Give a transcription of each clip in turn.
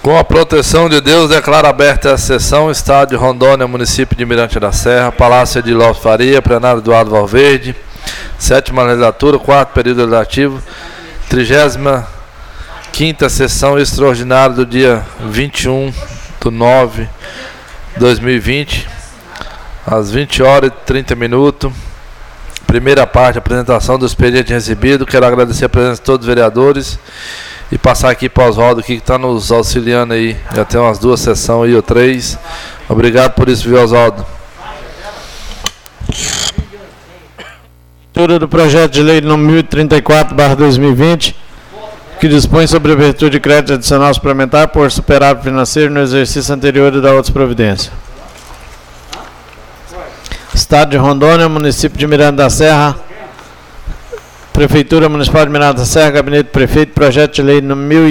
Com a proteção de Deus, declaro aberta a sessão, Estádio Rondônia, município de Mirante da Serra, Palácio de Lopes Faria, plenário Eduardo Valverde, 7ª legislatura, 4º período legislativo, 35ª sessão extraordinária do dia 21/9/2020, às 20h30. Primeira parte, apresentação do expediente recebido. Quero agradecer a presença de todos os vereadores e passar aqui para o Oswaldo, que está nos auxiliando aí. Já tem umas 2 sessões aí, ou 3. Obrigado por isso, viu, Oswaldo? Leitura do projeto de lei número 1034/2020, que dispõe sobre a abertura de crédito adicional suplementar por superávit financeiro no exercício anterior e da outras providências. Estado de Rondônia, município de Miranda da Serra, Prefeitura Municipal de Miranda da Serra, Gabinete do Prefeito, projeto de lei número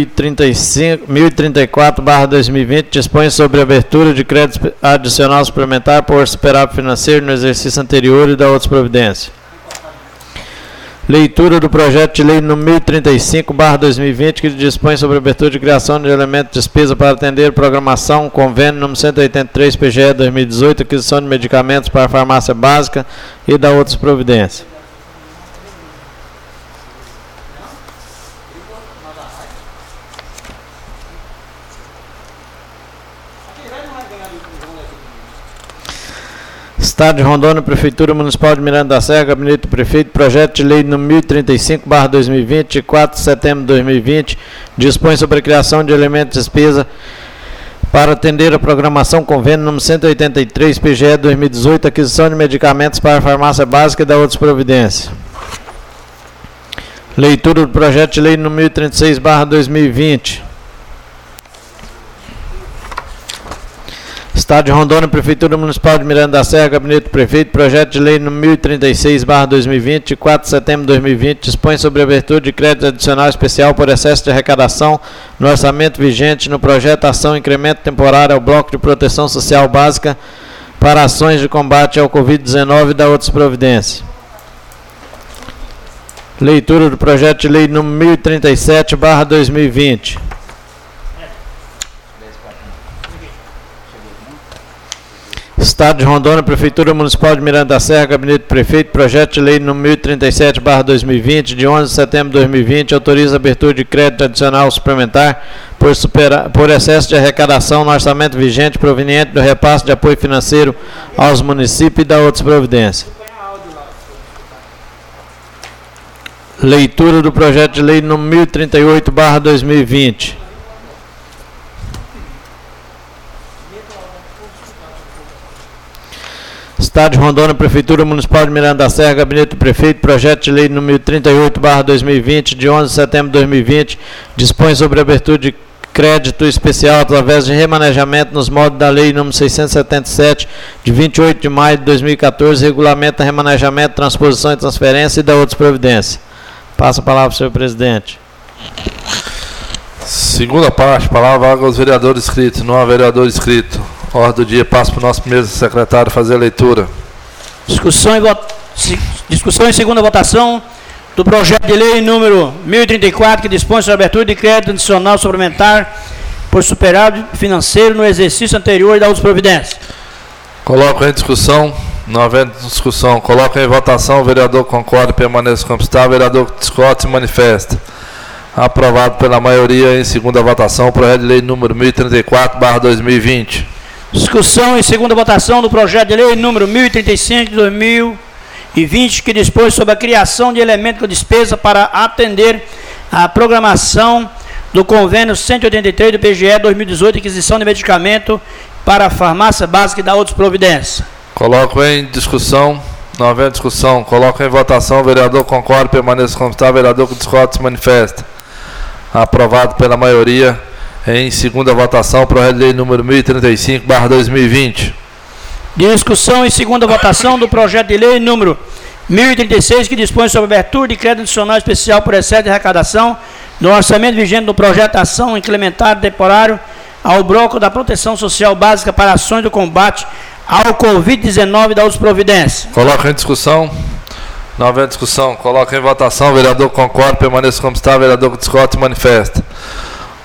1034/2020, dispõe sobre a abertura de crédito adicional suplementar por superávit financeiro no exercício anterior e da outras providências. Leitura do projeto de lei número 1035/2020, que dispõe sobre a abertura de criação de elementos de despesa para atender programação, convênio número 183, PGE 2018, aquisição de medicamentos para a farmácia básica e da outras providências. Estado de Rondônia, Prefeitura Municipal de Miranda da Serra, Gabinete do Prefeito, projeto de lei número 1035/2020, de 4 de setembro de 2020, dispõe sobre a criação de elementos de despesa para atender a programação convênio número 183, PGE 2018, aquisição de medicamentos para a farmácia básica e da outras providências. Leitura do projeto de lei número 1036/2020. Estado de Rondônia, Prefeitura Municipal de Miranda da Serra, Gabinete do Prefeito, projeto de lei número 1036/2020, de 4 de setembro de 2020, dispõe sobre a abertura de crédito adicional especial por excesso de arrecadação no orçamento vigente no projeto Ação Incremento Temporário ao Bloco de Proteção Social Básica para ações de combate ao Covid-19 e da outras providências. Leitura do projeto de lei número 1037/2020. Estado de Rondônia, Prefeitura Municipal de Miranda da Serra, Gabinete do Prefeito, projeto de lei número 1037/2020, de 11 de setembro de 2020, autoriza a abertura de crédito adicional suplementar por excesso de arrecadação no orçamento vigente proveniente do repasse de apoio financeiro aos municípios e da outras providências. Leitura do projeto de lei número 1038/2020. Estado de Rondônia, Prefeitura Municipal de Miranda da Serra, Gabinete do Prefeito, projeto de lei número 38/2020, de 11 de setembro de 2020, dispõe sobre a abertura de crédito especial através de remanejamento nos moldes da lei número 677, de 28 de maio de 2014, regulamenta remanejamento, transposição e transferência e da outras providências. Passa a palavra ao senhor presidente. Segunda parte, palavra aos vereadores inscritos. Não há vereador inscrito. Ordem do dia, passo para o nosso primeiro secretário fazer a leitura. Discussão e segunda votação do projeto de lei número 1034, que dispõe sobre a abertura de crédito adicional suplementar por superávit financeiro no exercício anterior e da outras providências. Coloco em discussão. Não havendo discussão, coloco em votação. O vereador concorda e permaneça como está. O vereador que discorda se manifesta. Aprovado pela maioria. Em segunda votação, o projeto de lei número 1034/2020. Discussão e segunda votação do projeto de lei número 1035 de 2020, que dispõe sobre a criação de elementos de despesa para atender a programação do convênio 183 do PGE 2018, aquisição de medicamento para a farmácia básica e da outras providências. Coloco em discussão. Não havendo discussão, coloco em votação. O vereador concorda e permaneça como está. O vereador que discorda se manifesta. Aprovado pela maioria. Em segunda votação, projeto de lei número 1035/2020. Discussão e segunda votação do projeto de lei número 1036, que dispõe sobre a abertura de crédito adicional especial por excesso de arrecadação no orçamento vigente do projeto Ação Incrementar Temporário ao Bloco da Proteção Social Básica para ações do combate ao Covid-19 e da outras providências. Coloca em discussão. Não havendo discussão, coloca em votação. O vereador concorda, permaneça como está. O vereador que discorda se manifesta.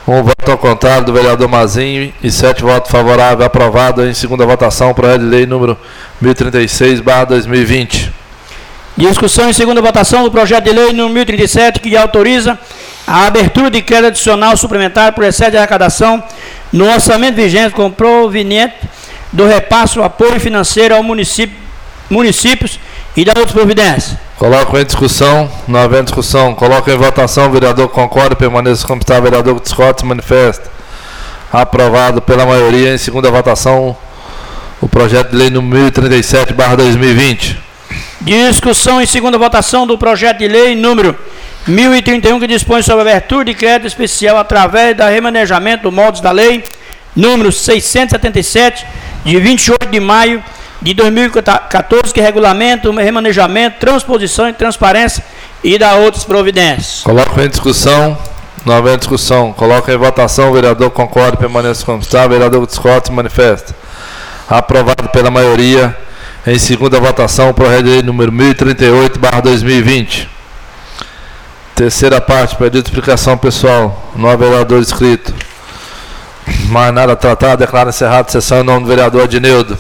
Um voto ao contrário do vereador Mazinho e 7 votos favoráveis. Aprovado em segunda votação o projeto de lei número 1036/2020. Discussão em segunda votação do projeto de lei número 1037, que autoriza a abertura de crédito adicional suplementar por excesso de arrecadação no orçamento vigente com proveniente do repasse do apoio financeiro ao municípios e da outras providências. Coloco em discussão. Não havendo discussão, coloco em votação. O vereador concorda, permaneça como está. O vereador que discorda se manifesta. Aprovado pela maioria. Em segunda votação o projeto de lei número 1037/2020. Discussão em segunda votação do projeto de lei número 1031, que dispõe sobre a abertura de crédito especial através da remanejamento do moldes da lei número 677, de 28 de maio de 2014, que regulamenta o remanejamento, transposição e transparência e da outras providências. Coloco em discussão. Não havendo discussão, coloco em votação. O vereador concorda, permaneça como está. O vereador que discorda se manifesta. Aprovado pela maioria. Em segunda votação, o projeto de lei número 1038/2020. Terceira parte, pedido de explicação pessoal. Não há vereador inscrito. Mais nada tratado, declaro encerrada a sessão em nome do vereador Adineudo.